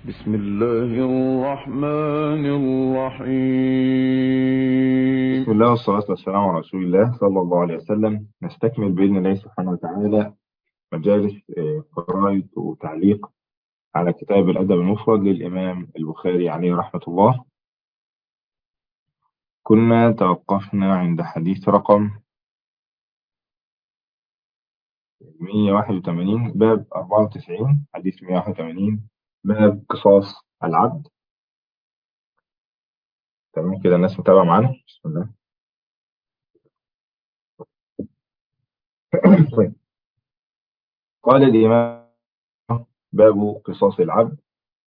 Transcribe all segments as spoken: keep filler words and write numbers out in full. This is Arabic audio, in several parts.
بسم الله الرحمن الرحيم. بسم الله والصلاة والسلام على رسول الله صلى الله عليه وسلم. نستكمل بإذن الله سبحانه وتعالى مجالس آه، قراءة وتعليق على كتاب الأدب المفرد للإمام البخاري عليه رحمة الله. كنا توقفنا عند حديث رقم مئة وواحد وثمانين، باب أربعة وتسعين، حديث مئة وواحد وثمانين، باب قصاص العبد. تمام كده، الناس متابعة معانا؟ بسم الله. طيب، قال الإمام: باب قصاص العبد.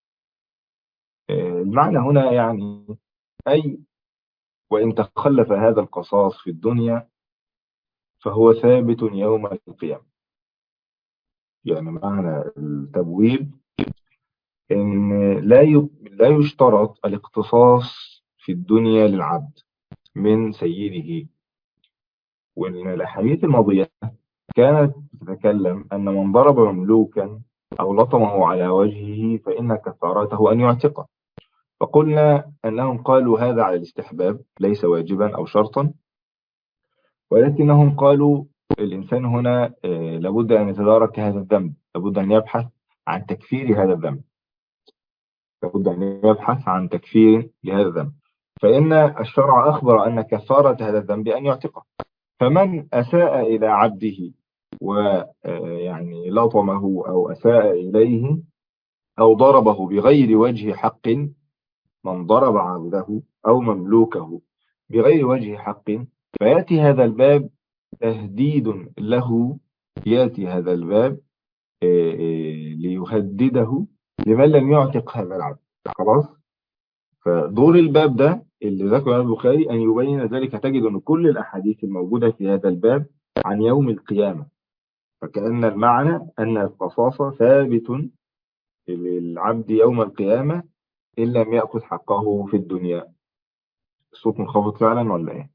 آه، المعنى هنا يعني أي وإن تخلف هذا القصاص في الدنيا فهو ثابت يوم القيامة. يعني معنى التبويب إن لا ي- لا يشترط الاقتصاص في الدنيا للعبد من سيده. وإن الأحاديث الماضية كانت تتكلم أن من ضرب مملوكا أو لطمه على وجهه فإن كفارته أن يعتقه، فقلنا أنهم قالوا هذا على الاستحباب ليس واجبا أو شرطا، ولكنهم قالوا الإنسان هنا آه، لابد أن يتدارك هذا الذنب، لابد أن يبحث عن تكفير هذا الذنب، لابد أن يبحث عن تكفير لهذا الذنب، فإن الشرع أخبر أن كفارة هذا الذنب أن يعتقه. فمن أساء إلى عبده ويعني لطمه أو أساء إليه أو ضربه بغير وجه حق، من ضرب عبده أو مملوكه بغير وجه حق، فيأتي هذا الباب تهديد له، يأتي هذا الباب آه، آه، ليهدده لمن لم يعتق هذا العبد. خلاص. فدور الباب ده اللي ذكره الإمام البخاري أن يبين ذلك. تجد أن كل الأحاديث الموجودة في هذا الباب عن يوم القيامة، فكأن المعنى أن القصاص ثابت للعبد يوم القيامة إن لم يأخذ حقه في الدنيا. الصوت منخفض فعلا ولا إيه؟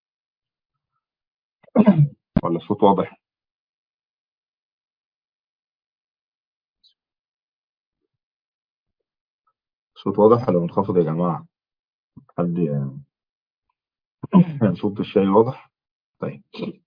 ولا الصوت واضح؟ الصوت واضح ولا منخفض يا جماعة؟ حد يعني صوت الشاي واضح؟ طيب.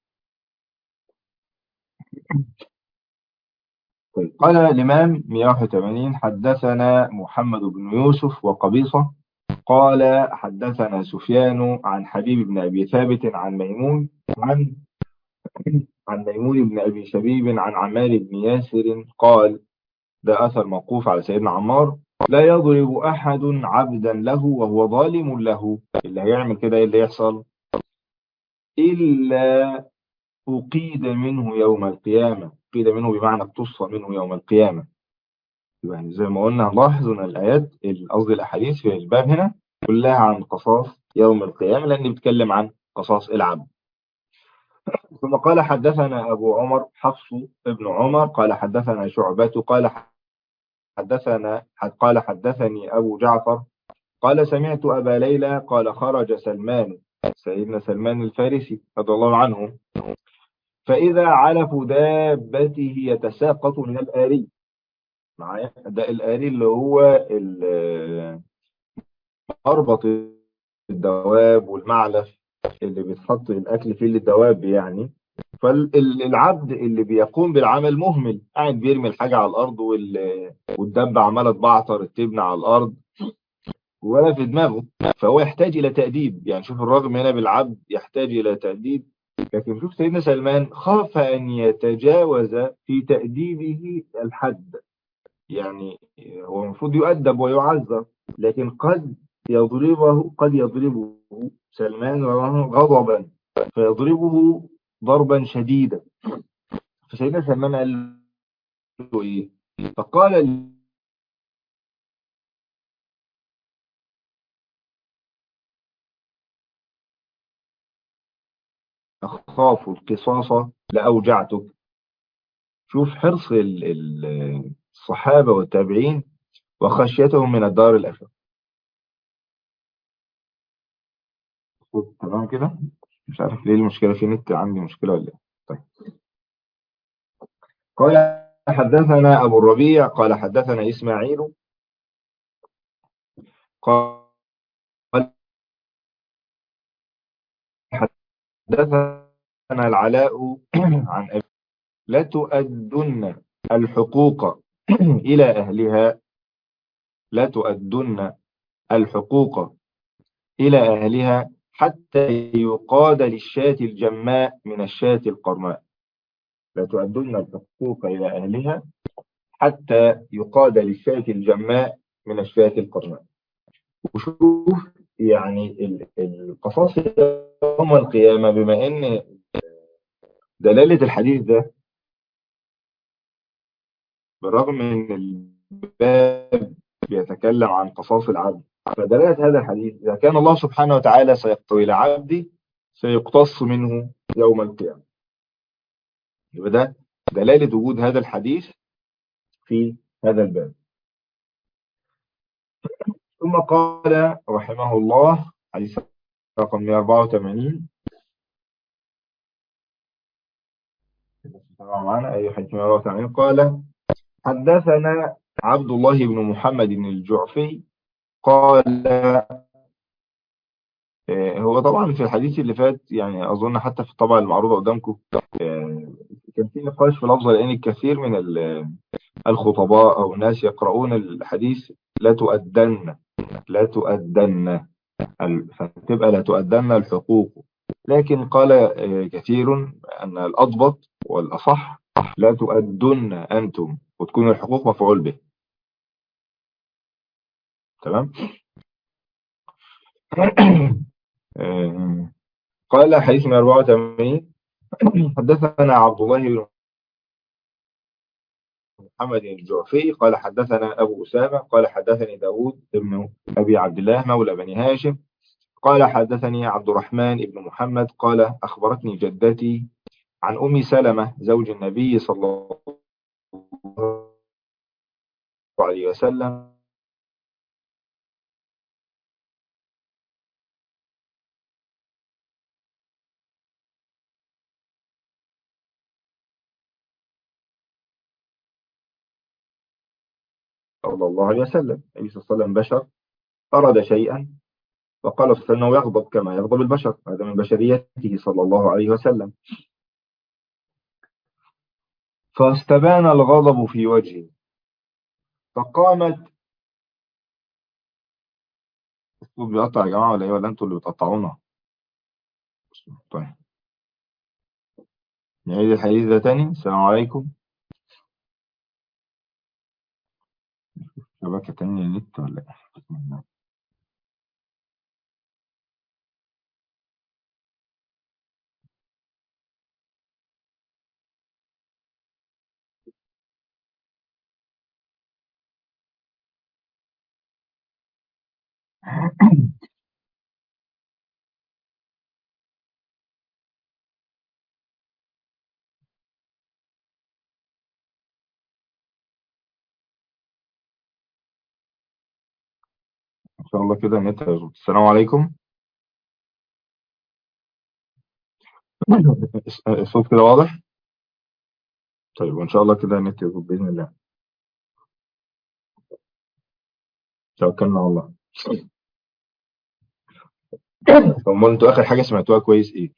طيب، قال الإمام مئة وواحد وثمانين: حدثنا محمد بن يوسف وقبيصة قال حدثنا سفيان عن حبيب بن أبي ثابت عن ميمون عن عن ميمون بن أبي شبيب عن عمار بن ياسر قال، ده أثر موقوف على سيدنا عمار: لا يضرب أحد عبدا له وهو ظالم له، اللي هيعمل كده إيه اللي يحصل؟ إلا أقيد منه يوم القيامة. أقيد منه بمعنى اقتص منه يوم القيامة. يعني زي ما قلنا، لاحظ ان الايات، قصدي الاحاديث في الباب هنا كلها عن قصاص يوم القيامه، لان بيتكلم عن قصاص العبد. ثم قال حدثنا ابو عمر حفص ابن عمر قال حدثنا شعبة قال حدثنا قال حدثني ابو جعفر قال سمعت ابا ليلى قال خرج سلمان، سيدنا سلمان الفارسي رضي الله عنه، فاذا علف دابته يتساقط من الآري. معايا ده الآري اللي هو ال- مربط الدواب والمعلف اللي بيتحط الأكل فيه للدواب يعني. فالعبد اللي بيقوم بالعمل مهمل، قاعد بيرمي الحاجة على الأرض وال- والدبة عمالة تبعتر التبن على الأرض ولا في دماغه، فهو يحتاج إلى تأديب. يعني شوف، الرغم هنا بالعبد يحتاج إلى تأديب، لكن شوف سيدنا سلمان خاف أن يتجاوز في تأديبه الحد. يعني هو المفروض يؤدب ويعذر، لكن قد يضربه قد يضربه سلمان غضبا، فيضربه ضربا شديدا. فسيدنا سلمان قال له ايه؟ فقال لي: اخاف القصاص لاوجعتك. شوف حرص ال- ال- الصحابة والتابعين وخشيتهم من الدار الآخرة. تمام كده. مش عارف ليه المشكلة في النت، عندي مشكلة ولا ايه؟ طيب. قال حدثنا أبو الربيع قال حدثنا إسماعيل قال حدثنا العلاء عن أبي لا تؤدن الحقوق إلى أهلها لا تؤدن الحقوق إلى أهلها حتى يقاد للشاة الجماء من الشاة القرماء. لا تؤدن الحقوق إلى أهلها حتى يقاد للشاة الجماء من الشاة القرماء. وشوف يعني ال- القصاص يوم القيامة، بما أن دلالة الحديث ده بالرغم من الباب بيتكلم عن قصاص العبد، فدلالة هذا الحديث إذا كان الله سبحانه وتعالى سيقضي إلى عبدي سيقتص منه يوم القيامة، يبقى ده دلالة وجود هذا الحديث في هذا الباب. ثم قال رحمه الله حديث رقم مئة وأربعة وثمانين، معنا أي حديث مئة وأربعة وثمانين، قال حدثنا عبد الله بن محمد بن الجعفي قال آه، هو طبعا في الحديث اللي فات يعني أظن حتى في الطبعة المعروضة قدامكم آه، كان في نقاش في لفظة، لأن الكثير من ال- الخطباء أو الناس يقرؤون الحديث لا تؤدن لا تؤدن ال- فتبقى لا تؤدن الحقوق، لكن قال آه، كثير أن الأضبط والأصح لا تؤدن أنتم، وتكون الحقوق مفعول به. تمام. آه، قال حديث مئة وأربعة وثمانين حدثنا عبد الله بن محمد الجعفي قال حدثنا أبو أسامة قال حدثني داود بن أبي عبد الله مولى بني هاشم قال حدثني عبد الرحمن بن محمد قال أخبرتني جدتي عن أم سلمة زوج النبي صلى الله عليه وسلم صلى الله عليه وسلم. النبي صلى الله عليه وسلم بشر أراد شيئا فقال فإنه يغضب كما يغضب البشر، هذا من بشريته صلى الله عليه وسلم. فاستبان الغضب في وجهه فقامت. الصوت بيقطع يا جماعة ولا إيه، ولا أنتوا اللي بتقطعونا؟ طيب نعيد الحديث ده تاني. السلام عليكم. شبكة تانية نت ولا إيه؟ بسم الله. إن شاء الله كده النت هيظبط. السلام عليكم. الصوت كده واضح؟ طيب وإن شاء الله كده النت يظبط بإذن الله. توكلنا على الله. طب أمال أنتوا آخر حاجة سمعتوها كويس إيه؟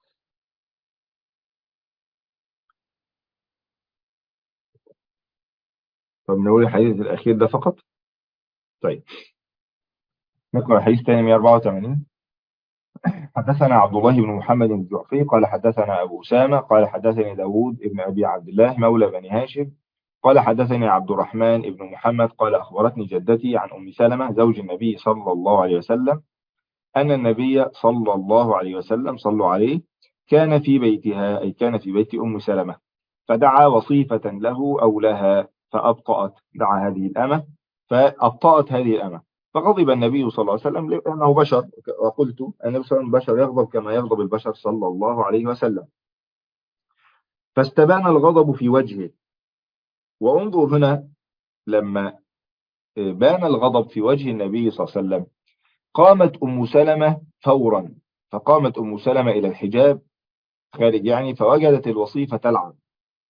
طب نقول الحديث الأخير ده فقط؟ طيب نقرأ الحديث تاني مئة وأربعة وثمانين. حدثنا عبد الله بن محمد الجعفي قال حدثنا أبو أسامة قال حدثني داود بن أبي عبد الله مولى بني هاشم قال حدثني عبد الرحمن بن محمد قال أخبرتني جدتي عن أم سلمة زوج النبي صلى الله عليه وسلم أن النبي صلى الله عليه وسلم صلوا عليه كان في بيتها، أي كان في بيت أم سلمة، فدعا وصيفة له أو لها فأبطأت، دعا هذه الأمة فأبطأت هذه الأمة، فغضب النبي صلى الله عليه وسلم لأنه بشر، وقلت النبي صلى الله عليه وسلم بشر يغضب كما يغضب البشر صلى الله عليه وسلم. فاستبان الغضب في وجهه. وانظر هنا لما بان الغضب في وجه النبي صلى الله عليه وسلم قامت أم سلمة فورا، فقامت أم سلمة إلى الحجاب خارج يعني فوجدت الوصيفة تلعب.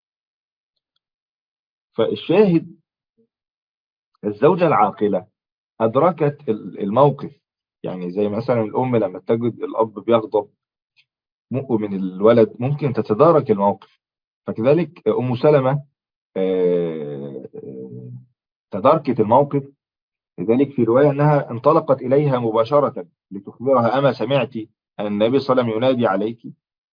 فالشاهد الزوجة العاقلة أدركت الموقف. يعني زي مثلا الأم لما تجد الأب بيغضب من الولد ممكن تتدارك الموقف، فكذلك أم سلمة آه، آه، تداركت الموقف. لذلك في رواية أنها انطلقت إليها مباشرة لتخبرها: أما سمعت أن النبي صلى الله عليه وسلم ينادي عليك؟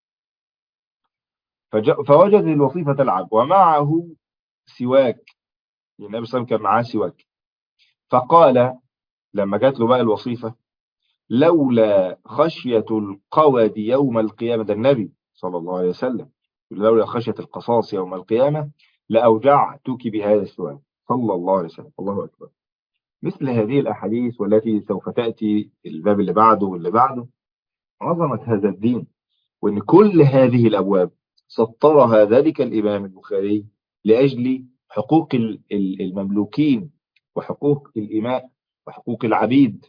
فج- فوجد الوصيفة تلعب ومعه سواك. النبي صلى الله عليه وسلم كان معاه سواك. فقال لما جات له بقى الوصيفة: لولا خشية القود يوم القيامة، ده النبي صلى الله عليه وسلم، لولا خشية القصاص يوم القيامة لأوجعتك بهذا السؤال، صلى الله عليه وسلم. الله أكبر. مثل هذه الأحاديث والتي سوف تأتي الباب اللي بعده واللي بعده، عظمة هذا الدين، وأن كل هذه الأبواب سطرها ذلك الإمام البخاري لأجل حقوق ال- ال- المملوكين وحقوق الإماء وحقوق العبيد،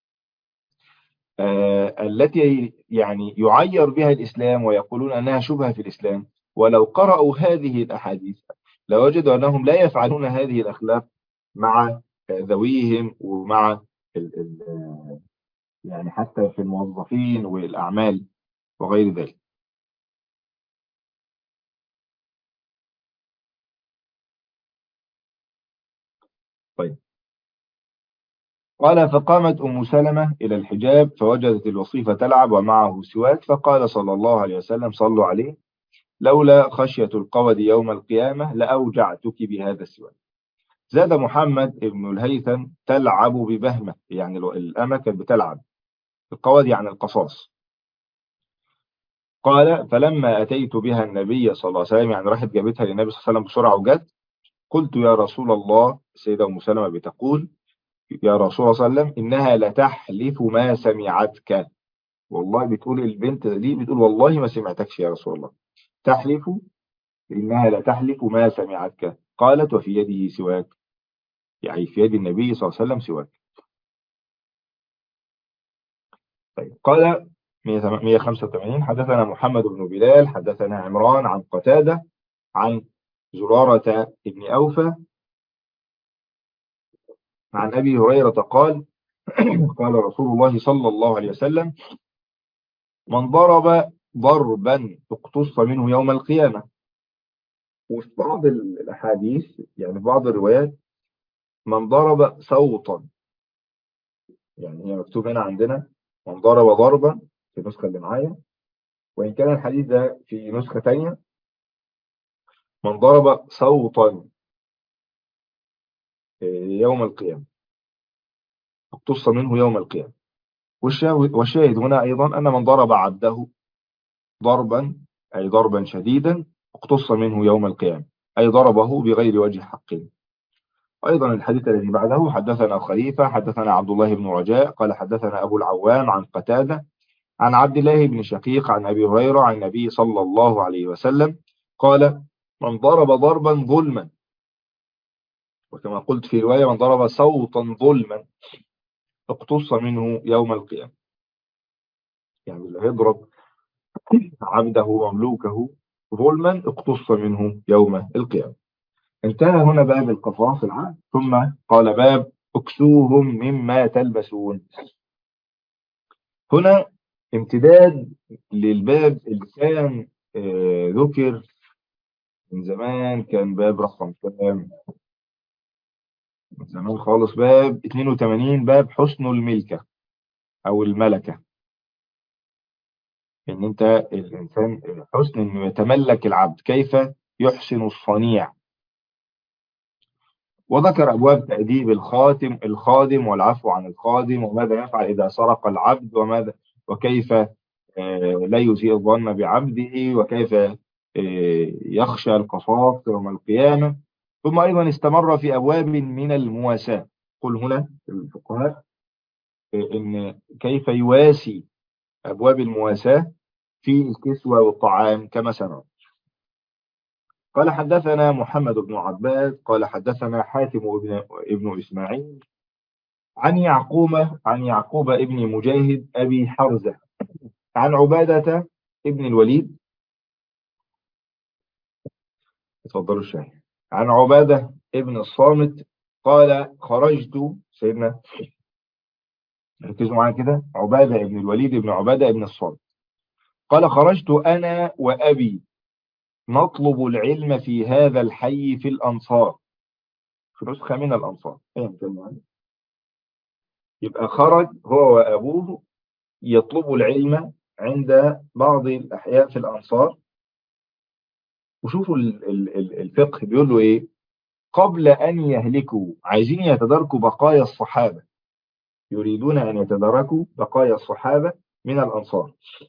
آه، التي يعني يعير بها الإسلام ويقولون أنها شبهة في الإسلام. ولو قرأوا هذه الأحاديث لوجدوا أنهم لا يفعلون هذه الأخلاق مع ذويهم ومع ال ال يعني حتى في الموظفين والأعمال وغير ذلك. طيب، قال: فقامت أم سلمة إلى الحجاب فوجدت الوصيفة تلعب ومعه سواك، فقال صلى الله عليه وسلم: صلوا عليه، لولا خشية القود يوم القيامة لأوجعتك بهذا السواك. زاد محمد بن الهيثم: تلعب ببهمة، يعني الو- الأمة كانت بتلعب. القود يعني القصاص. قال: فلما أتيت بها النبي صلى الله عليه وسلم، يعني راحت جابتها للنبي صلى الله عليه وسلم بسرعة وجت، قلت: يا رسول الله، السيدة أم سلمة بتقول: يا رسول الله صلى الله عليه وسلم، إنها لتحلف ما سمعتك. والله بتقول البنت دي، بتقول والله ما سمعتكش يا رسول الله. تحلف، إنها لتحلف ما سمعتك. قالت: وفي يده سواك، يعني في يد النبي صلى الله عليه وسلم سواك. طيب، قال مئة وخمسة وثمانين: حدثنا محمد بن بلال حدثنا عمران عن قتادة عن زرارة بن أوفى عن أبي هريرة قال: قال رسول الله صلى الله عليه وسلم: من ضرب ضربا اقتص منه يوم القيامة. وفي بعض الأحاديث، يعني في بعض الروايات، من ضرب صوتا، يعني هي مكتوب هنا عندنا من ضرب ضربا في النسخة اللي معايا، وإن كان الحديث ده في نسخة تانية من ضرب صوتا يوم القيامة اقتص منه يوم القيامة. والشاهد والشاهد هنا أيضا أن من ضرب عبده ضربا، أي ضربا شديدا، اقتص منه يوم القيامة، أي ضربه بغير وجه حق. أيضا الحديث الذي بعده: حدثنا خليفة حدثنا عبد الله بن رجاء قال حدثنا أبو العوام عن قتادة عن عبد الله بن شقيق عن أبي هريرة عن النبي صلى الله عليه وسلم قال: من ضرب ضربا ظلما، وكما قلت في رواية: من ضرب صوتا ظلما اقتص منه يوم القيامة. يعني اللي هيضرب عبده ومملوكه ظلما اقتص منه يوم القيامة. انتهى هنا باب القصاص العام، ثم قال: باب اكسوهم مما تلبسون. هنا امتداد للباب اللي كان آه، ذكر من زمان، كان باب رقم كام؟ من زمان خالص، باب اثنين وثمانين، باب حسن الملكة أو الملكة. إن أنت الإنسان حسن إنه يتملك العبد، كيف يحسن الصنيع. وذكر أبواب تأديب الخاتم الخادم والعفو عن الخادم، وماذا يفعل إذا سرق العبد، وماذا وكيف آه، لا يسيء الظن بعبده، وكيف آه، يخشى القصاص يوم القيامة. ثم أيضا استمر في أبواب من المواساة. قل هنا الفقهاء آه، إن كيف يواسي، أبواب المواساة في الكسوة والطعام كما سنرى. قال: حدثنا محمد بن عباد قال حدثنا حاتم ابن ابن إسماعيل عن يعقوب عن يعقوب ابن مجاهد أبي حرزة عن عبادة ابن الوليد. اتفضلوا الشاي. عن عبادة ابن الصامت قال خرجت سيدنا، ركزوا معايا كده، عبادة بن الوليد بن عبادة بن الصامت قال خرجت أنا وأبي نطلب العلم في هذا الحي في الأنصار، في نسخة من الأنصار أيا كان يعني. يبقى خرج هو وأبوه يطلبوا العلم عند بعض الأحياء في الأنصار. وشوفوا ال- ال- ال- الفقه بيقول له إيه، قبل أن يهلكوا، عايزين يتداركوا بقايا الصحابة، يريدون أن يتداركوا بقايا الصحابة من الأنصار.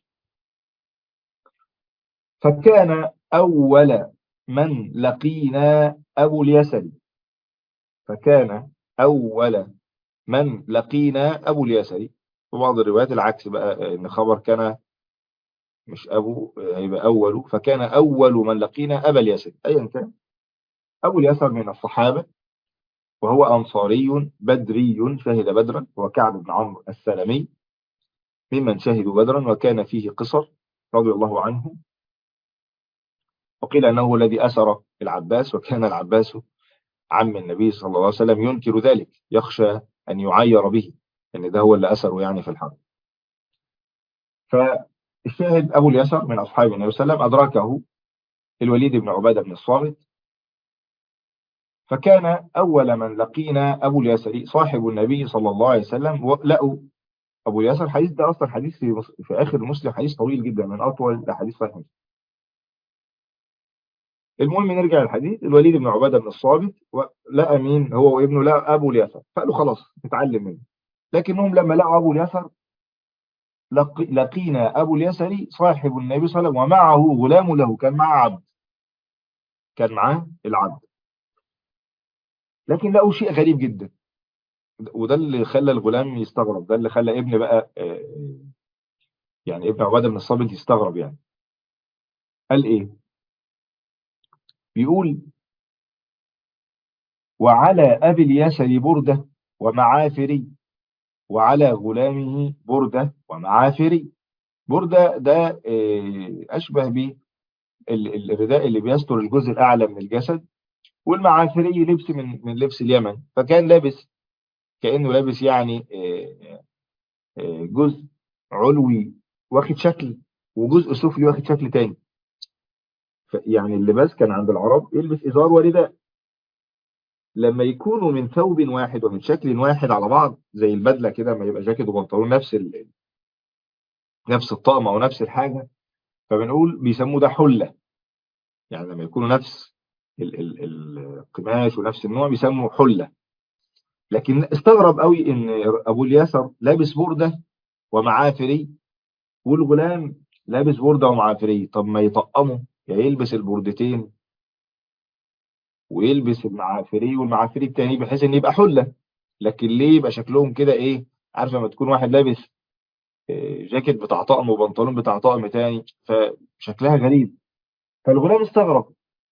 فكان أول من لقينا أبو اليسري، فكان أول من لقينا أبو اليسري. في بعض الروايات العكس بقى، إن خبر كان مش أبو هيبقى أول، فكان أول من لقينا أبا اليسري أيا كان. أبو اليسر من الصحابة، وهو أنصاري بدري شهد بدرا، هو كعب بن عمرو السلمي ممن شهدوا بدرا، وكان فيه قصر رضي الله عنه. وقيل أنه الذي أسر العباس، وكان العباس عم النبي صلى الله عليه وسلم ينكر ذلك، يخشى أن يعير به، أن ده هو اللي أسره يعني في الحرب. فالشاهد أبو اليسر من أصحاب النبي صلى الله عليه وسلم، أدركه الوليد بن عبادة بن الصامت. فكان أول من لقينا أبو اليسر صاحب النبي صلى الله عليه وسلم. ولقوا أبو اليسر، الحديث ده أصلا حديث في, في آخر مسلم، حديث طويل جدا من أطول الأحاديث صحيح مسلم. المهم نرجع للحديث، الوليد بن عبادة بن الصامت لقى مين هو وابنه، لقى أبو اليسر، فقالوا خلاص نتعلم منه. لكنهم لما لقوا أبو اليسر، لق... لقينا أبو اليسر صاحب النبي صلى الله عليه وسلم ومعه غلام له، كان معه عبد، كان معاه العبد. لكن لقوا شيء غريب جدا، وده اللي خلى الغلام يستغرب، ده اللي خلى ابن بقى آه، يعني ابن عبادة بن الصامت يستغرب يعني. قال ايه؟ بيقول وعلى أبي اليسر بردة ومعافري، وعلى غلامه بردة ومعافري. بردة ده آه، أشبه بالرداء اللي بيستر الجزء الأعلى من الجسد، والمعافري لبس من من لبس اليمن، فكان لابس كأنه لابس يعني آه، آه، جزء علوي واخد شكل، وجزء سفلي واخد شكل تاني. ف- يعني اللباس كان عند العرب يلبس إزار ورداء، لما يكونوا من ثوب واحد ومن شكل واحد على بعض زي البدلة كده، ما يبقى جاكيت وبنطلون نفس ال... نفس الطقم أو نفس الحاجة، فبنقول بيسموه ده حلة. يعني لما يكونوا نفس ال... ال... القماش ونفس النوع بيسموا حلة. لكن استغرب قوي إن أبو اليسر لابس بردة ومعافري، والغلام لابس بردة ومعافري. طب ما يطقمه، يا يلبس البردتين ويلبس المعافري والمعافري التاني، بحيث ان يبقى حلة. لكن ليه يبقى شكلهم كده ايه؟ عارف لما تكون واحد لابس آه، جاكيت بتاع طقم وبنطلون بتاع طقم تاني، فشكلها غريب. فالغلام استغرب.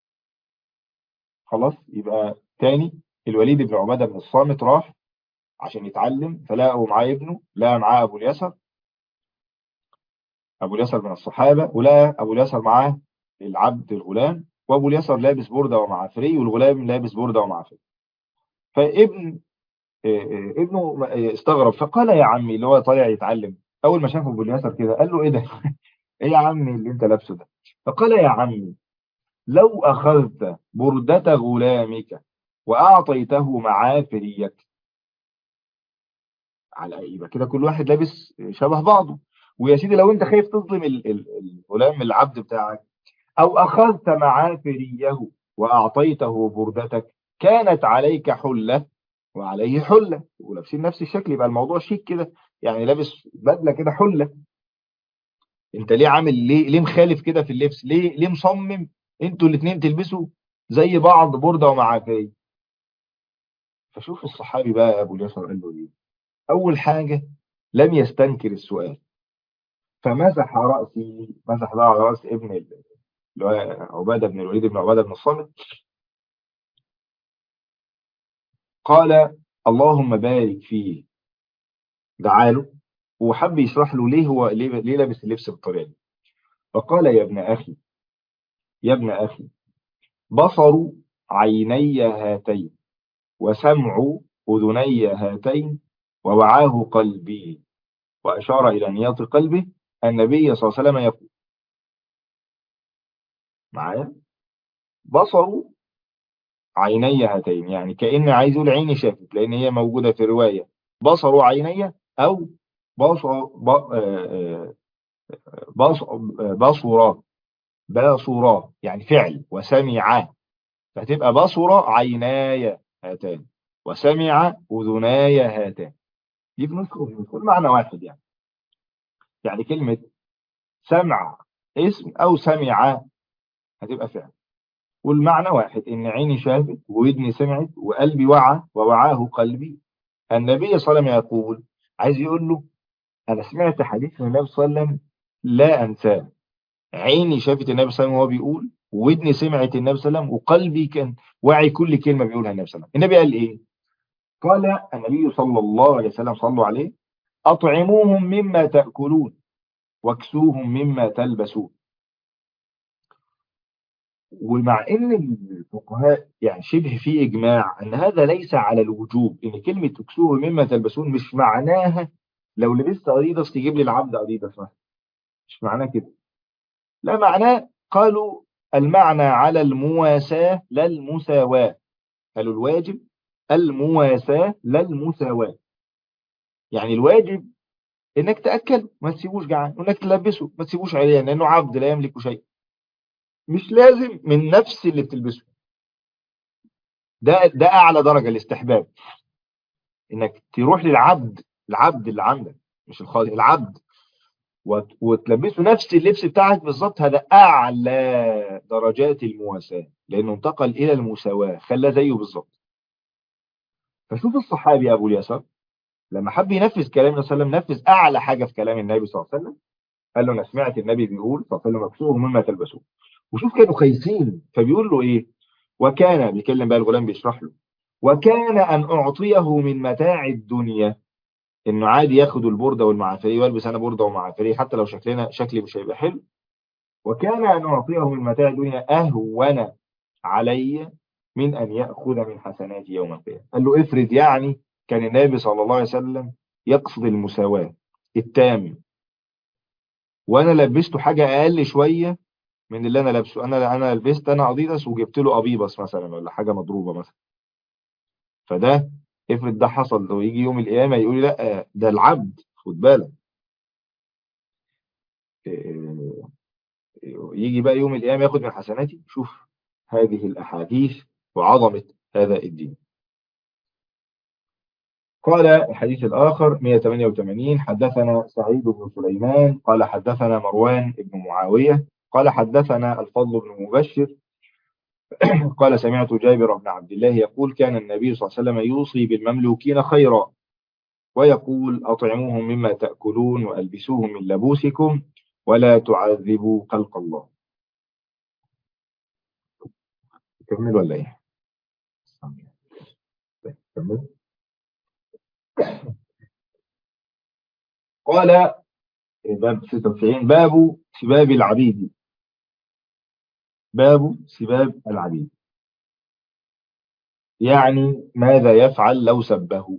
خلاص يبقى تاني، الوليد بن عبادة بن الصامت راح عشان يتعلم، فلقوا معاه ابنه، لقى معاه ابو اليسر، ابو اليسر من الصحابة، ولقى ابو اليسر معاه العبد الغلام، وابو اليسر لابس بردة ومعافري، والغلام لابس بردة ومعافري. فابن آه، آه، ابنه آه، استغرب، فقال يا عمي، اللي هو طالع يتعلم، اول ما شافه ابو اليسر كده قال له ايه ده؟ ايه يا عمي اللي انت لابسه ده؟ فقال يا عمي لو اخذت بردة غلامك واعطيته معافريك، على يبقى كده كل واحد لابس شبه بعضه. ويا سيدي لو انت خايف تظلم ال- ال- الغلام العبد بتاعك، او اخذت معافريه واعطيته بردتك، كانت عليك حله وعليه حله، ولابسين نفس الشكل، يبقى الموضوع شيك كده، يعني لابس بدله كده حله. انت ليه عامل، ليه ليه مخالف كده في اللبس؟ ليه ليه مصمم انتوا الاثنين تلبسوا زي بعض برده ومعافيه؟ فشوف الصحابي بقى ابو اليسر قال له ايه. اول حاجه لم يستنكر السؤال، فمسح راسي، مسح بقى على راس ابن ال- اللي هو عباده بن الوليد بن عباده بن الصامت. قال اللهم بارك فيه، دعا له، وحب يشرح له ليه هو ليه, ليه لابس اللبس بالطريقه دي. فقال يا ابن اخي، يا ابن اخي، بصر عيني هاتين وسمع أذني هاتين ووعاه قلبي، وأشار إلى نياط قلبه. النبي صلى الله عليه وسلم يقول معايا بصر عيني هاتين، يعني كأن عايز يقول عيني شافت، لأن هي موجودة في رواية بصر عيني، أو بصر ب- آه، آه، بصر بصر بصر يعني فعل، وسمع، فتبقى بصر عيناي هاتان وسمع أذناي هاتان. دي في نسخة وفي نسخة معنى واحد يعني. يعني كلمة سمع اسم أو سمع هتبقى فعل، والمعنى واحد، إن عيني شافت وودني سمعت وقلبي وعى ووعاه قلبي. النبي صلى الله عليه وسلم يقول، عايز يقول له أنا سمعت حديث من النبي صلى الله عليه وسلم لا أنساه. عيني شافت النبي صلى الله عليه وسلم وهو بيقول، ودني سمعت النبي صلى الله عليه وسلم، وقلبي كان واعي كل كلمة بيقولها النبي صلى الله عليه وسلم. النبي قال إيه؟ قال النبي صلى الله عليه وسلم، صلوا عليه: أطعموهم مما تأكلون واكسوهم مما تلبسون. ومع ان الفقهاء يعني شبه في اجماع ان هذا ليس على الوجوب، ان كلمه تكسوه مما تلبسون مش معناها لو لبست اديداس تجيب لي العبد اديداس مثلا، مش معناه كده. لا، معناه قالوا المعنى على المواساه لا المساواه. قالوا الواجب المواساه لا المساواه. يعني الواجب انك تاكل ما تسيبوش جعان، وانك تلبسه ما تسيبوش عريان لانه عبد لا يملك شيء. مش لازم من نفس اللي بتلبسه. ده ده اعلى درجه الاستحباب، انك تروح للعبد، العبد اللي عندك مش الخالق، العبد، وت- وتلبسه نفس اللبس بتاعك بالظبط. هذا اعلى درجات المواساة، لانه انتقل الى المساواة، خلاه زيه بالظبط. فشوف الصحابي ابو اليسار لما حب ينفذ كلام النبي صلى الله عليه وسلم، نفذ اعلى حاجة في كلام النبي صلى الله عليه وسلم. قال له انا سمعت النبي بيقول صلى الله عليه وسلم اكسوه مما تلبسون. وشوف كانوا خايفين، فبيقول له ايه؟ وكان بيكلم بقى الغلام بيشرح له: وكان ان اعطيه من متاع الدنيا، انه عادي ياخد البورده والمعافريه والبس انا بورده ومعافريه حتى لو شكلنا شكلي مش هيبقى حلو. وكان ان اعطيه من متاع الدنيا اهون علي من ان ياخذ من حسناتي يوم القيامه. قال له افرض يعني كان النبي صلى الله عليه وسلم يقصد المساواه التام، وانا لبسته حاجه اقل شويه من اللي انا لابسه. انا انا لبست انا اديداس وجبت له ابيبس مثلا ولا حاجه مضروبه مثلا. فده افرض ده حصل، لو يجي يوم القيامه يقول لي لا ده العبد، خد بالك. يجي بقى يوم القيامة ياخد من حسناتي. شوف هذه الأحاديث وعظمة هذا الدين. قال الحديث الآخر مئة وثمانية وثمانين: حدثنا سعيد بن سليمان قال حدثنا مروان بن معاوية قال حدثنا الفضل بن مبشر قال سمعت جابر بن عبد الله يقول: كان النبي صلى الله عليه وسلم يوصي بالمملوكين خيرا ويقول: أطعموهم مما تأكلون وألبسوهم من لبوسكم ولا تعذبوا خلق الله. كمل ولا إيه؟ كمل. قال باب ستة وتسعين: باب سباب العبيد. باب سباب العبيد يعني ماذا يفعل لو سبه.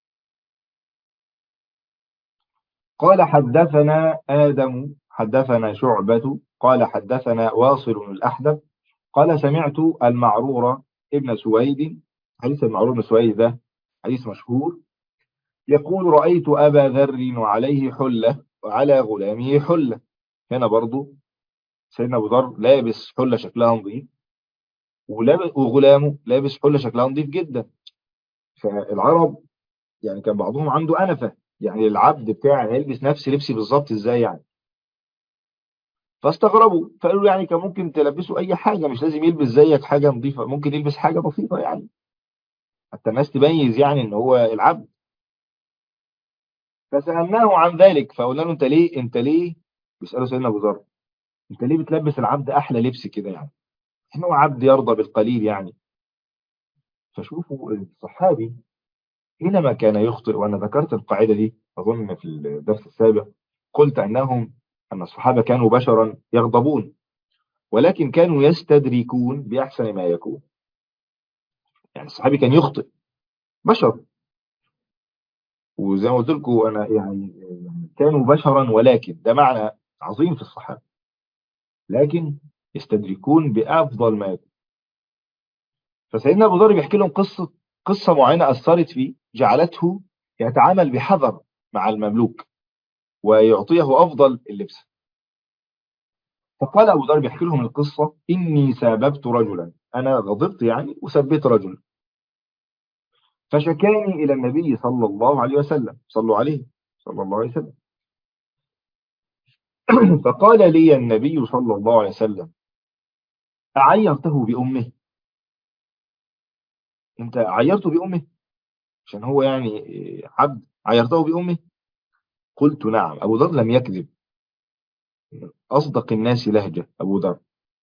قال حدثنا آدم حدثنا شعبة قال حدثنا واصل بن الأحدب قال سمعت المعرور ابن سويد. حديث المعرور بن سويد ده حديث مشهور. يقول: رأيت أبا ذر وعليه حلة وعلى غلامه حلة. هنا برضو سيدنا أبو ذر لابس حلة شكلها نظيف، ولاب- وغلامه لابس حلة شكلها نظيف جدا. فالعرب يعني كان بعضهم عنده أنفة، يعني العبد بتاعي هيلبس نفس لبسي بالظبط ازاي يعني. فاستغربوا فقالوا له يعني كان ممكن تلبسه اي حاجه، مش لازم يلبس زيك حاجه نظيفه، ممكن يلبس حاجه بسيطه يعني حتى الناس تميز يعني ان هو العبد. فسالناه عن ذلك فقلنا له: انت ليه انت ليه بيسالوا سيدنا ابو ذر: انت ليه بتلبس العبد احلى لبس كده يعني؟ احنا هو عبد يرضى بالقليل يعني. فشوفوا الصحابي حينما كان يخطئ، وأنا ذكرت القاعدة دي أظن في الدرس السابق، قلت أنهم أن الصحابة كانوا بشرا يغضبون، ولكن كانوا يستدركون بأحسن ما يكون. يعني الصحابي كان يخطئ بشر. وزي ما قلت لكم أنا يعني كانوا بشرا، ولكن ده معنى عظيم في الصحابة، لكن يستدركون بأفضل ما يكون. فسيدنا أبو ذر بيحكي لهم قصة قصة معينة أثرت فيه، جعلته يتعامل بحذر مع المملوك ويعطيه أفضل اللبس. فقال أبو ذر بيحكي لهم القصة: إني ساببت رجلا، أنا غضبت يعني وسبيت رجلا، فشكاني إلى النبي صلى الله عليه وسلم، صلوا عليه صلى الله عليه وسلم. فقال لي النبي صلى الله عليه وسلم: أعيرته بأمه؟ أنت عيرته بأمه عشان هو يعني عبد، عيرته بأمه؟ قلت نعم. أبو ذر لم يكذب، أصدق الناس لهجة أبو ذر.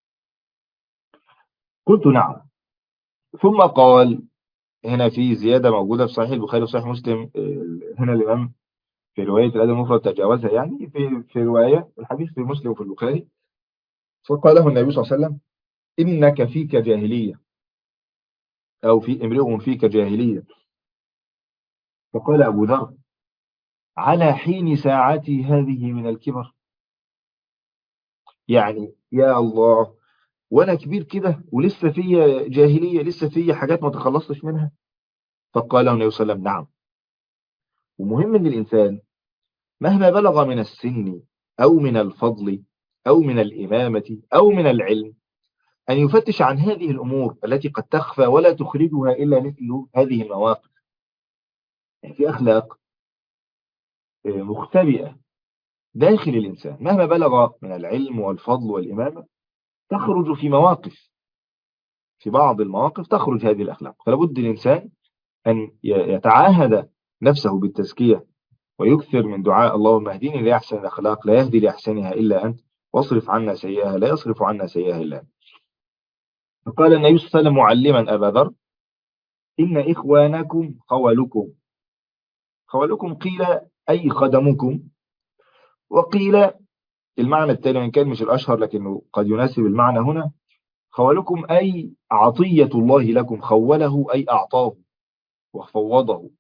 قلت نعم. ثم قال، هنا في زيادة موجودة في صحيح البخاري وصحيح مسلم، آه، هنا الإمام في رواية الأدب المفرد تجاوزها، يعني في في رواية الحديث في مسلم وفي البخاري. فقال له النبي صلى الله عليه وسلم: إنك فيك جاهلية، أو في امرئ فيك جاهلية. فقال أبو ذر: على حين ساعتي هذه من الكبر؟ يعني يا الله، وأنا كبير كده ولسه فيا جاهلية، لسه فيا حاجات ما تخلصتش منها؟ فقال له النبي صلى الله عليه وسلم: نعم. ومهم ان الانسان مهما بلغ من السن او من الفضل او من الامامه او من العلم، ان يفتش عن هذه الامور التي قد تخفى ولا تخرجها الا مثل هذه المواقف. يعني في اخلاق آه، مختبئه داخل الانسان مهما بلغ من العلم والفضل والامامه، تخرج في مواقف، في بعض المواقف تخرج هذه الاخلاق. فلا بد الانسان ان ي- يتعاهد نفسه بالتزكيه، ويكثر من دعاء: اللهم اهدني لأحسن الأخلاق لا يهدي لأحسنها إلا أنت، واصرف عنا سيئها لا يصرف عنا سيئها إلا أنت. فقال النبي صلى الله عليه وسلم معلما أبا ذر: إن إخوانكم خولكم. خولكم قيل أي خدمكم، وقيل المعنى التالي، وإن كان مش الأشهر لكنه قد يناسب المعنى هنا: خولكم أي عطية الله لكم، خوله أي أعطاه وفوضه.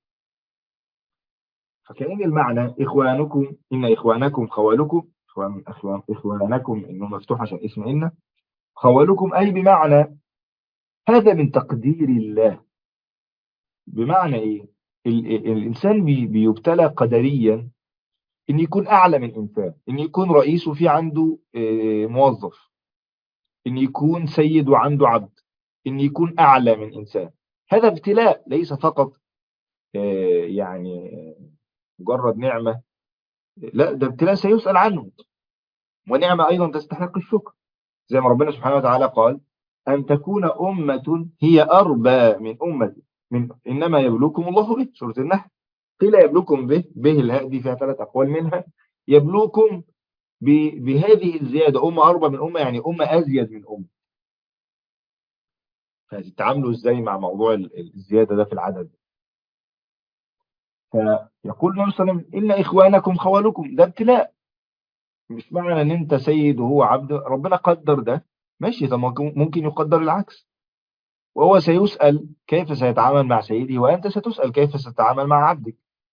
فكأن المعنى إخوانكم، إن إخوانكم خولكم، إخوان إخوان إخوانكم إنه مفتوح عشان اسم إن، خولكم أي بمعنى هذا من تقدير الله. بمعنى إيه؟ ال- ال- الإنسان بي- بيبتلى قدريا إن يكون أعلى من إنسان، إن يكون رئيس وفي عنده آه، موظف، إن يكون سيد وعنده عبد، إن يكون أعلى من إنسان. هذا ابتلاء ليس فقط آه، يعني مجرد نعمة، لا، ده ابتلاء سيسأل عنه، ونعمة أيضا تستحق الشكر. زي ما ربنا سبحانه وتعالى قال: أن تكون أمة هي أربى من أمة، من إنما يبلوكم الله به، سورة النحل. قيل يبلوكم به، به الهاء دي فيها ثلاث أقوال، منها يبلوكم ب- بهذه الزيادة، أمة أربى من أمة، يعني أمة أزيد من أمة. فهتتعاملوا إزاي مع موضوع ال- الزيادة ده في العدد؟ فيقول النبي صلى الله عليه وسلم: إن إخوانكم خوالكم. ده ابتلاء، مش معنى إن أنت سيد وهو عبد ربنا قدر ده، ماشي، طب ممكن ممكن يقدر العكس. وهو سيسأل كيف سيتعامل مع سيده، وأنت ستسأل كيف ستتعامل مع عبدك.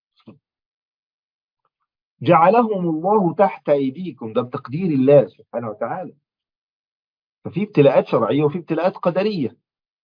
جعلهم الله تحت أيديكم، ده بتقدير الله سبحانه وتعالى. ففي ابتلاءات شرعية وفي ابتلاءات قدرية.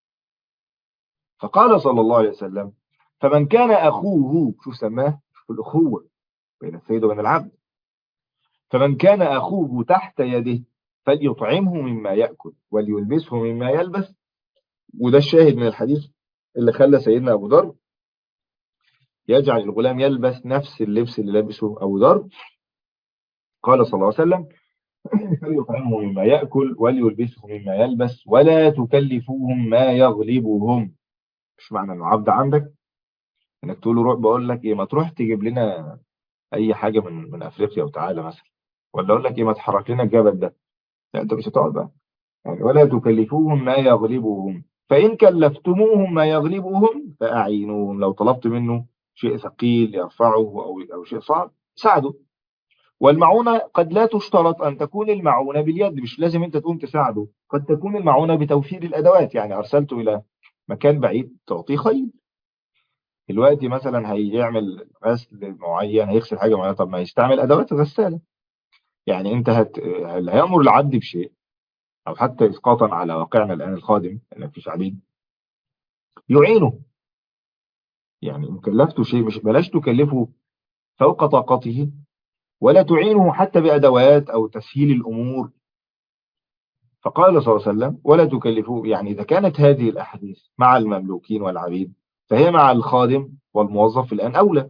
فقال صلى الله عليه وسلم: فمن كان أخوه، شو سماه، شوف الأخوة بين السيد وبين العبد، فمن كان أخوه تحت يده فليطعمه مما يأكل وليلبسه مما يلبس. وده الشاهد من الحديث اللي خلى سيدنا أبو ذر يجعل الغلام يلبس نفس اللبس اللي لبسه أبو ذر. قال صلى الله عليه وسلم: فليطعمه مما يأكل وليلبسه مما يلبس ولا تكلفوهم ما يغلبهم. مش معنى انه عبد عندك انك تقول له روح، بقول لك ايه، ما تروح تجيب لنا اي حاجه من من افريقيا وتعالى مثلا، ولا اقول لك ايه، ما تحرك لنا الجبل ده. لا، انت مش هتقعد بقى. يعني ولا تكلفوهم ما يغلبهم، فان كلفتموهم ما يغلبهم فاعينوهم. لو طلبت منه شيء ثقيل يرفعه او او شيء صعب، ساعده. والمعونة قد لا تشترط أن تكون المعونة باليد، مش لازم أنت تقوم تساعده، قد تكون المعونة بتوفير الأدوات، يعني أرسلته إلى مكان بعيد تعطيه خيل. دلوقتي مثلا هيعمل غسل معين، هيغسل حاجة معينة، طب ما يستعمل أدوات الغسالة. يعني أنت هت... اللي هيأمر العبد بشيء، أو حتى إسقاطا على واقعنا الآن الخادم اللي مفيش عبيد، يعينه. يعني إن كلفته شيء مش بلاش تكلفه فوق طاقته، ولا تعينه حتى بأدوات أو تسهيل الأمور. فقال صلى الله عليه وسلم ولا تكلفوه. يعني إذا كانت هذه الأحاديث مع المملوكين والعبيد، فهي مع الخادم والموظف الآن أولى.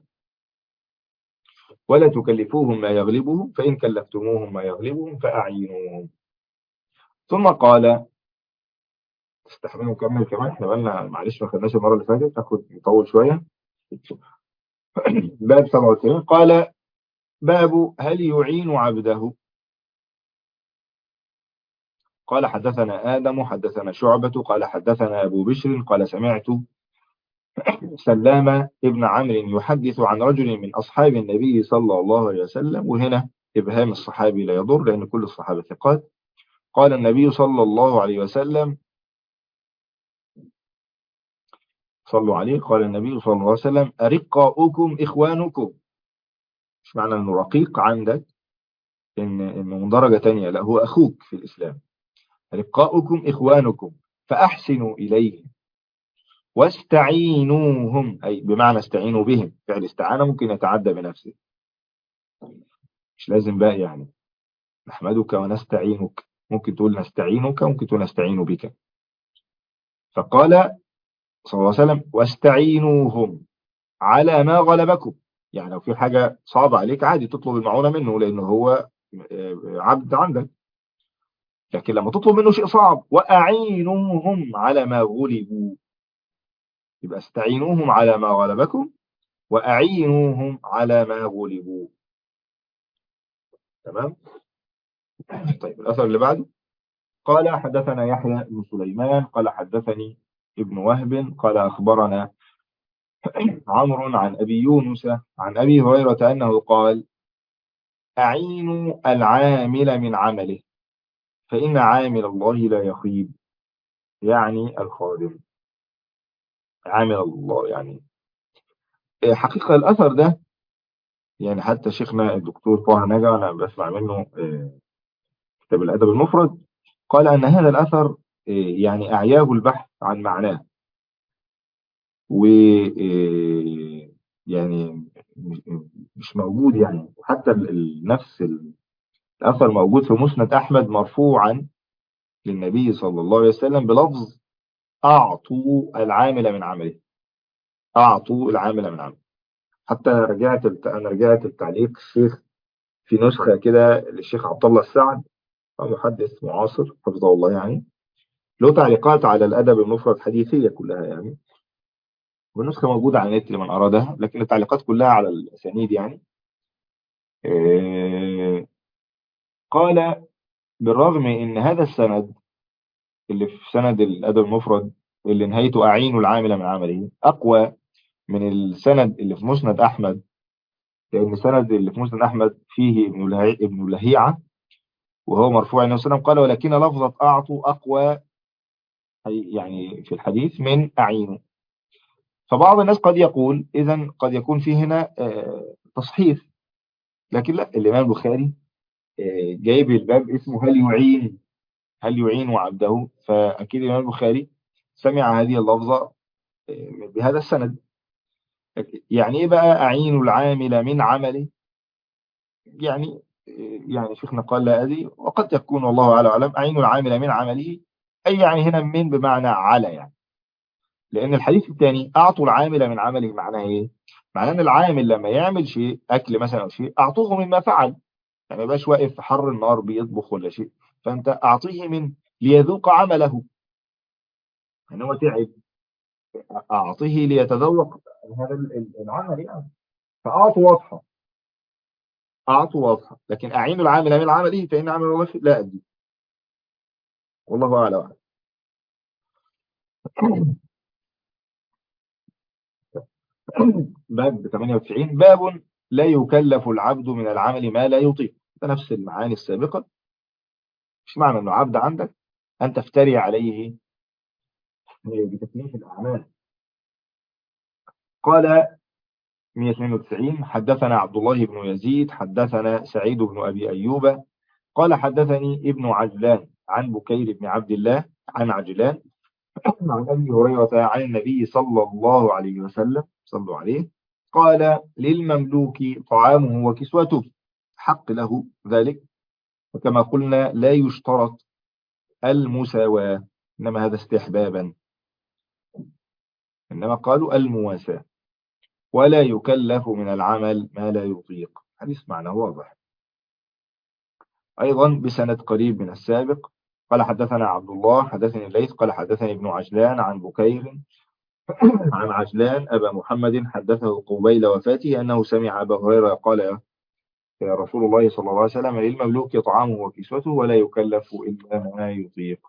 ولا تكلفوهم ما يغلبهم، فإن كلفتموهم ما يغلبهم فأعينوهم. ثم قال، تستحملوا نكمل كمان؟ احنا بقالنا معلش ما خدناش المرة اللي فاتت، ناخد نطول شوية. باب سبعة وعشرين قال: باب هل يعين عبده. قال: حدثنا آدم حدثنا شعبة قال حدثنا أبو بشر قال سمعت سلام ابن عمرو يحدث عن رجل من أصحاب النبي صلى الله عليه وسلم. وهنا إبهام الصحابي لا يضر، لأن كل الصحابة ثقات. قال النبي صلى الله عليه وسلم، صلوا عليه، قال النبي صلى الله عليه وسلم: أرقاؤكم إخوانكم. مش معنى أنه رقيق عندك إن إنه من درجة تانية، لا، هو أخوك في الإسلام. أرقاؤكم إخوانكم فأحسنوا إليه واستعينوهم، أي بمعنى استعينوا بهم. فعل استعانة ممكن يتعدى بنفسه، مش لازم بقى يعني نحمدك ونستعينك، ممكن تقول نستعينك، ممكن تقول نستعين بك. فقال صلى الله عليه وسلم: واستعينوهم على ما غلبكم. يعني لو في حاجة صعبة عليك عادي تطلب المعونة منه، لأنه هو عبد عندك. لكن لما تطلب منه شيء صعب، وأعينوهم على ما غلبوا، يبقى استعينوهم على ما غلبكم وأعينوهم على ما غلبوا. تمام. طيب الأثر اللي بعده قال: حدثنا يحيى بن سليمان قال حدثني ابن وهب قال أخبرنا عمرو عن أبي يونس عن أبي هريرة أنه قال: أعينوا العامل من عمله، فإن عامل الله لا يخيب. يعني الخادم عامل الله. يعني حقيقة الأثر ده، يعني حتى شيخنا الدكتور طه نجا أنا بسمع منه آه، كتاب الأدب المفرد، قال أن هذا الأثر آه، يعني أعياه البحث عن معناه. و آه، يعني مش موجود. يعني حتى ال- ال- نفس الأثر موجود في مسند أحمد مرفوعا للنبي صلى الله عليه وسلم بلفظ: أعطوا العامل من عمله. أعطوا العامل من عمله. حتى رجعت الت... أنا رجعت التعليق الشيخ في نسخة كده للشيخ عبد الله السعد، محدث معاصر حفظه الله، يعني له تعليقات على الأدب المفرد حديثية كلها يعني، والنسخة موجودة على النت لمن أرادها، لكن التعليقات كلها على الأسانيد يعني. آه، قال: بالرغم إن هذا السند اللي في سند الأدب المفرد اللي نهايته أعين العامل من عمله أقوى من السند اللي في مسند أحمد، لأن السند اللي في مسند أحمد فيه ابن لهي... ابن لهيعة وهو مرفوع النبي صلى الله عليه وسلم قال: ولكن لفظة أعطوا أقوى، يعني في الحديث، من أعينوا. فبعض الناس قد يقول إذن قد يكون فيه هنا آه، تصحيف، لكن لا، الإمام البخاري آه، جايب الباب اسمه هل يعين، هل يعين عبده، فأكيد الإمام البخاري سمع هذه اللفظة آه، بهذا السند. يعني إيه بقى أعين العامل من عمله؟ يعني يعني شيخنا قال: لا أدري، وقد يكون والله أعلم أعلم أعين العامل من عمله، أي يعني هنا من بمعنى على. يعني لأن الحديث الثاني أعطوا العامل من عمله معناه إيه؟ معناه أن العامل لما يعمل شيء، أكل مثلا أو شيء، أعطوه مما فعل. يعني ما يبقاش واقف في حر النار بيطبخ ولا شيء، فأنت أعطيه من ليذوق عمله. يعني هو تعب، أعطيه ليتذوق هذا العمل يعني. فأعطوا واضحة، أعطوا واضحة، لكن أعين العامل من عمله فإن عمل الله لا أدري، والله أعلم. باب ثمانية وتسعين: باب لا يكلف العبد من العمل ما لا يطيق. ده نفس المعاني السابقة. مش معنى أنه عبد عندك أن تفتري عليه بتكليف الأعمال. قال مئة واثنين وتسعين: حدثنا عبد الله بن يزيد حدثنا سعيد بن أبي أيوب قال حدثني ابن عجلان عن بكير بن عبد الله عن عجلان عن أبي هريرة عن النبي صلى الله عليه وسلم صلوا عليه قال: للمملوك طعامه وكسوته، حق له ذلك، وكما قلنا لا يشترط المساواة، إنما هذا استحبابا، إنما قالوا المواساة، ولا يكلف من العمل ما لا يطيق. حديث معناه واضح. أيضا بسند قريب من السابق. قال حدثنا عبد الله حدثني الليث قال حدثني ابن عجلان عن بكير عن عجلان أبا محمد حدثه قبيل وفاته أنه سمع أبا هريرة قال: يا رسول الله صلى الله عليه وسلم: للمملوك طعامه وكسوته ولا يكلف إلا ما يطيق.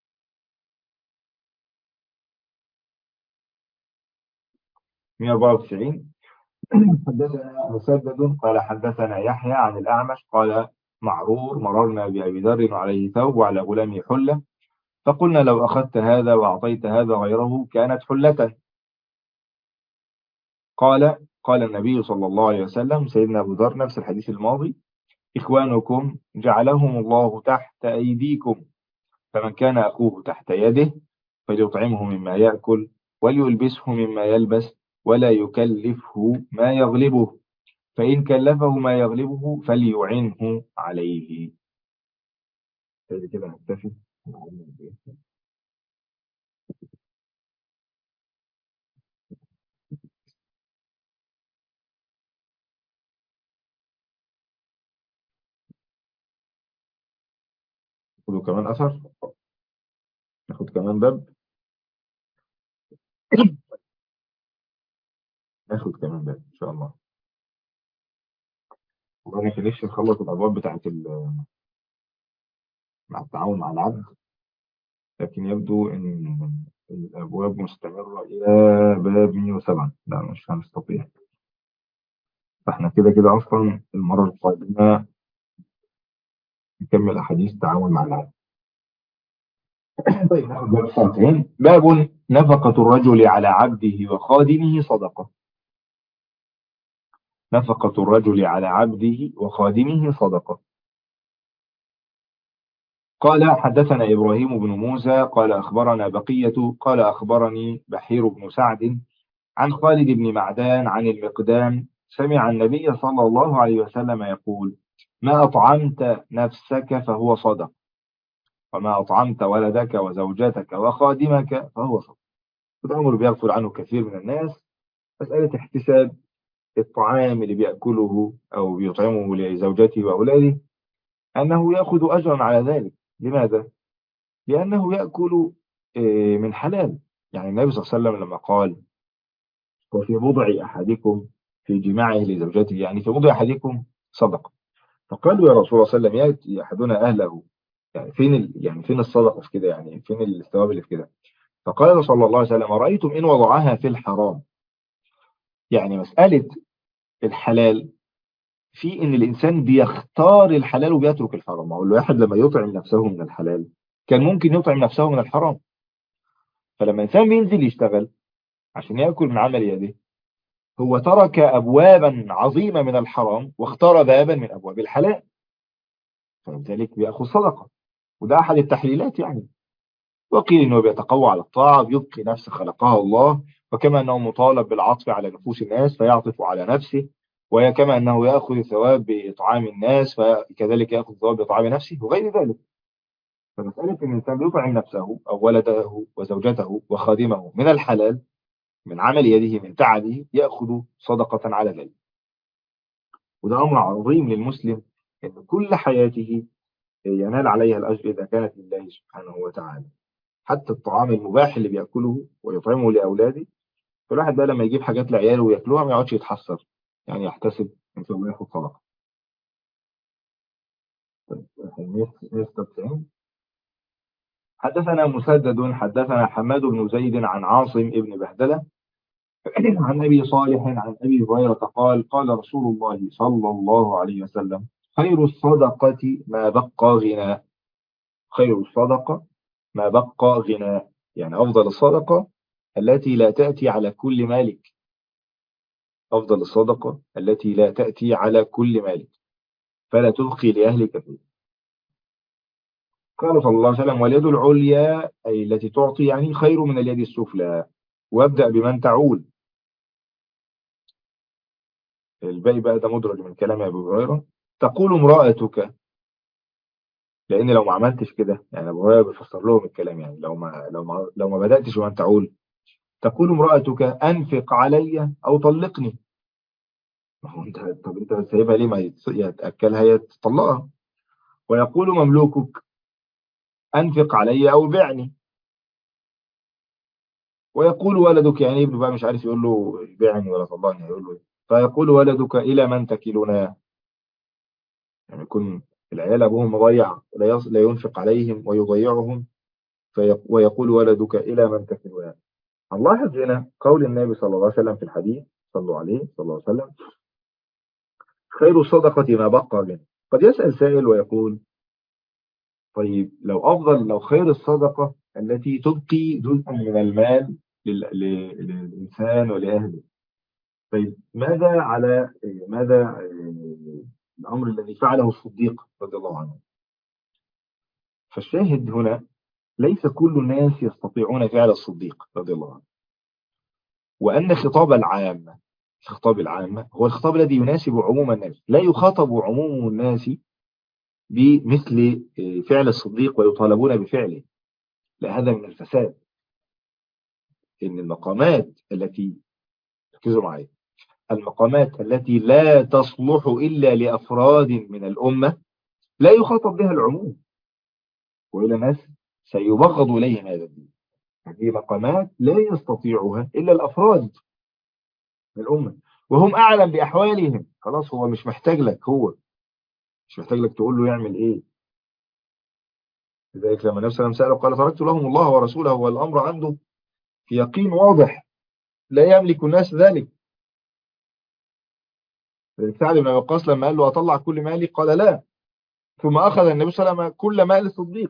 مئة وأربعة وتسعين: حدثنا مسدد قال حدثنا يحيى عن الأعمش قال: معرور مررنا بأبي ذر عليه ثوب وعلى غلامه حلة، فقلنا: لو أخذت هذا وأعطيت هذا غيره كانت حلة. قال قال النبي صلى الله عليه وسلم، سيدنا أبو ذر نفس الحديث الماضي: إخوانكم جعلهم الله تحت أيديكم، فمن كان أخوه تحت يده فليطعمه مما يأكل وليلبسه مما يلبس ولا يكلفه ما يغلبه، فإن كلفه ما يغلبه فليعنه عليه. كده نكتفي. خدوا كمان أثر، ناخد كمان باب، ناخد كمان باب إن شاء الله. وأنا كان نفسي نخلص الأبواب بتاعت ال- مع التعاون مع العبد، لكن يبدو إن الأبواب مستمرة إلى باب مئة وسبعة، لا مش هنستطيع. فإحنا كده كده أصلا المرة القادمة نكمل أحاديث التعاون مع العبد. طيب ناخد باب ساعتين. باب نفقة الرجل على عبده وخادمه صدقة. نفقة الرجل على عبده وخادمه صدقة. قال حدثنا إبراهيم بن موسى قال أخبرنا بقية قال أخبرني بحير بن سعد عن خالد بن معدان عن المقدام سمع النبي صلى الله عليه وسلم يقول: ما أطعمت نفسك فهو صدق، وما أطعمت ولدك وزوجتك وخادمك فهو صدق. الأمر بيغفل عنه كثير من الناس، مسألة احتساب الطعام اللي بيأكله أو بيطعمه لزوجته وأولاده أنه يأخذ أجرا على ذلك. لماذا؟ لأنه يأكل آه، من حلال. يعني النبي صلى الله عليه وسلم لما قال: وفي بضع أحدكم في جماعه لزوجته، يعني في بضع أحدكم صدقة. فقالوا: يا رسول الله صلى الله عليه وسلم: يأتي أحدنا أهله، يعني فين ال... يعني فين الصدقة في كده، يعني فين الثواب اللي في كده؟ فقال صلى الله عليه وسلم: أرأيتم إن وضعها في الحرام. يعني مسألة الحلال في إن الإنسان بيختار الحلال وبيترك الحرام. أقول له: واحد لما يطعم نفسه من الحلال كان ممكن يطعم نفسه من الحرام. فلما الإنسان بينزل يشتغل عشان يأكل من عمل يده، هو ترك أبوابا عظيمة من الحرام واختار بابا من أبواب الحلال، فلذلك بيأخذ صدقة. وده أحد التحليلات يعني. وقيل إنه بيتقوى على الطاعة، بيبقي نفس خلقها الله، وكما أنه مطالب بالعطف على نفوس الناس فيعطف على نفسه، وكما أنه يأخذ ثواب بإطعام الناس فكذلك يأخذ ثواب بإطعام نفسه وغير ذلك. فمسألة إن الإنسان يطعم نفسه أو ولده وزوجته وخادمه من الحلال من عمل يده من تعبه يأخذ صدقة على ذلك. وده أمر عظيم للمسلم، أن كل حياته ينال عليها الأجر إذا كانت لله سبحانه وتعالى. حتى الطعام المباح اللي بيأكله ويطعمه لأولاده، فالواحد بقى لما يجيب حاجات لعياله ويأكلوها ما يقعدش يتحسر، يعني يحتسب إن شاء الله ياخد صدقة. مئة وستة وتسعين: حدثنا مسدد حدثنا حماد بن زيد عن عاصم بن بهدلة عن أبي صالح عن أبي هريرة قال: قال رسول الله صلى الله عليه وسلم: خير الصدقة ما بقى غنى. خير الصدقة ما بقى غنى، يعني أفضل الصدقة التي لا تأتي على كل مالك، أفضل الصدقة التي لا تأتي على كل مالك، فلا تبقي لأهلك فيه. قال صلى الله عليه وسلم: واليد العليا أي التي تعطي يعني خير من اليد السفلى، وابدأ بمن تعول. الباقي بقى ده مدرج من كلام أبي هريرة. تقول امرأتك، لأن لو ما عملتش كده، يعني أبو هريرة بيفسر لهم الكلام، يعني لو ما لو ما لو ما بدأتش بمن تعول، تقول امرأتك: أنفق علي أو طلقني. ما هو أنت، طب أنت سايبها ليه؟ ما يتص- يا تأكلها يا تطلقها. ويقول مملوكك: أنفق علي أو بعني. ويقول ولدك، يعني ابنه بقى مش عارف يقول له بعني ولا طلقني، هيقول له إيه؟ فيقول ولدك: إلى من تكلنا؟ يعني يكون العيال أبوهم مضيع، لا يص- لا ينفق عليهم ويضيعهم. في ويقول ولدك: إلى من تكلنا؟ هنلاحظ هنا قول النبي صلى الله عليه وسلم في الحديث، صلوا عليه صلى الله عليه وسلم: خير الصدقة ما بقى منه. قد يسأل سائل ويقول: طيب لو أفضل، لو خير الصدقة التي تبقي جزءا من المال لل- ل- للإنسان ولأهله، طيب ماذا على ماذا آه، الأمر الذي فعله الصديق رضي الله عنه؟ فالشاهد هنا: ليس كل الناس يستطيعون فعل الصديق رضي الله عنه، وأن خطاب العامة، الخطاب العامة هو الخطاب الذي يناسب عموم الناس، لا يخاطب عموم الناس بمثل آه، فعل الصديق ويطالبون بفعله. لا، هذا من الفساد. إن المقامات التي، ركزوا معي، المقامات التي لا تصلح إلا لأفراد من الأمة لا يخاطب بها العموم، وإلى ناس سيبغض إليهم هذا الدين. هذه مقامات لا يستطيعها إلا الأفراد من الأمة، وهم أعلم بأحوالهم. خلاص، هو مش محتاج لك، هو مش محتاج لك تقول له يعمل إيه. لذلك لما النبي صلى الله عليه وسلم سأله قال: تركت لهم الله ورسوله، والأمر عنده في يقين واضح، لا يملك الناس ذلك. سعد بن وقاص لما قال له: أطلع كل مالي؟ قال: لا. ثم أخذ النبي صلى الله عليه وسلم كل مال الصديق.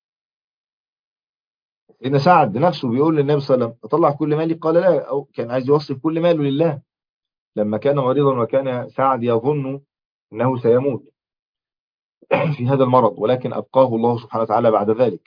إن سعد نفسه بيقول للنبي صلى الله عليه وسلم: أطلع كل مالي؟ قال: لا. أو كان عايز يوصف كل ماله لله، لما كان مريضا وكان سعد يظن أنه سيموت في هذا المرض، ولكن أبقاه الله سبحانه وتعالى بعد ذلك.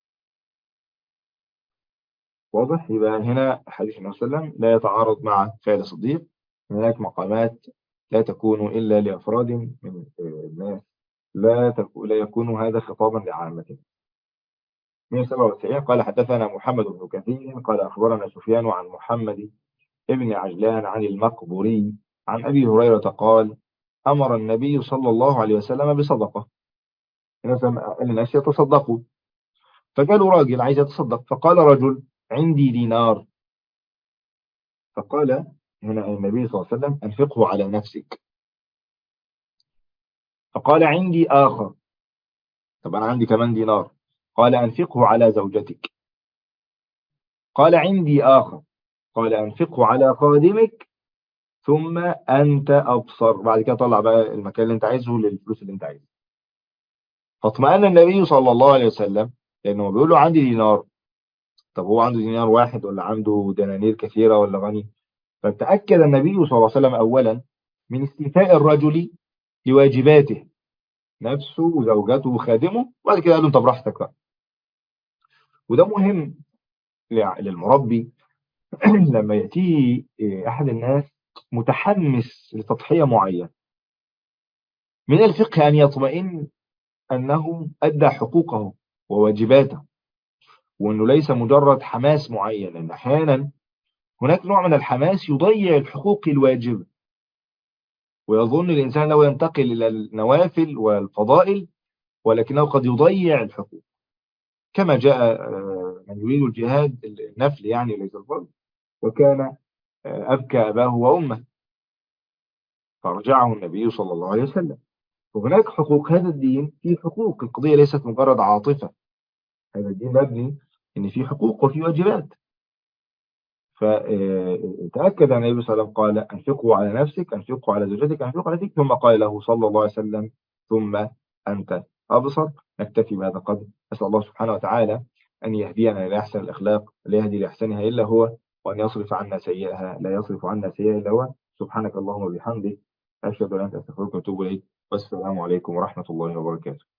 واضح؟ يبقى هنا حديث النبي صلى الله عليه وسلم لا يتعارض مع فعل الصديق. هناك مقامات لا تكون إلا لأفراد من الناس، لا تكون لا يكون هذا خطابا لعامة. مئة وسبعة وتسعين قال: حدثنا محمد بن كثير قال: أخبرنا سفيان عن محمد ابن عجلان عن المقبوري عن أبي هريرة قال: أمر النبي صلى الله عليه وسلم بصدقة. الناس قال الناس يتصدقوا، فقالوا راجل عايز يتصدق، فقال رجل: عندي دينار. فقال هنا النبي صلى الله عليه وسلم: أنفقه على نفسك. فقال: عندي آخر. طب أنا عندي كمان دينار. قال: أنفقه على زوجتك. قال: عندي آخر. قال: أنفقه على خادمك، ثم أنت أبصر. بعد كده طلع بقى المكان اللي أنت عايزه للفلوس اللي أنت عايزها. فاطمأن النبي صلى الله عليه وسلم، لأنه بيقول له عندي دينار. طب هو عنده دينار واحد ولا عنده دنانير كثيرة ولا غني؟ فتأكد النبي صلى الله عليه وسلم أولا من استيفاء الرجل لواجباته، نفسه وزوجته وخادمه، وبعد كده قال له: أنت براحتك بقى. وده مهم لع- للمربي لما يأتيه أحد الناس متحمس لتضحية معينة، من الفقه أن يطمئن أنه أدى حقوقه وواجباته، وأنه ليس مجرد حماس معين، لأن أحيانا هناك نوع من الحماس يضيع الحقوق الواجبة، ويظن الإنسان لو ينتقل إلى النوافل والفضائل، ولكنه قد يضيع الحقوق. كما جاء آه، من يريد الجهاد النفل يعني ليس الفرض، وكان آه، أبكى أباه وأمه، فرجعه النبي صلى الله عليه وسلم. وهناك حقوق. هذا الدين فيه حقوق، القضية ليست مجرد عاطفة. هذا الدين مبني إن فيه حقوق وفيه واجبات. فتأكد عن النبي صلى الله عليه وسلم قال: أنفقوا على نفسك، أنفقوا على زوجتك، أنفقوا على نفسك، ثم قال له صلى الله عليه وسلم: ثم أنت أبصر. نكتفي بهذا القدر. أسأل الله سبحانه وتعالى أن يهدينا إلى أحسن الأخلاق، لا يهدي لأحسنها إلا هو، وأن يصرف عنا سيئها، لا يصرف عنا سيئها إلا هو. سبحانك اللهم وبحمدك، أشهد أن لا إله إلا أنت، أستغفرك وأتوب إليك. والسلام عليكم ورحمة الله وبركاته.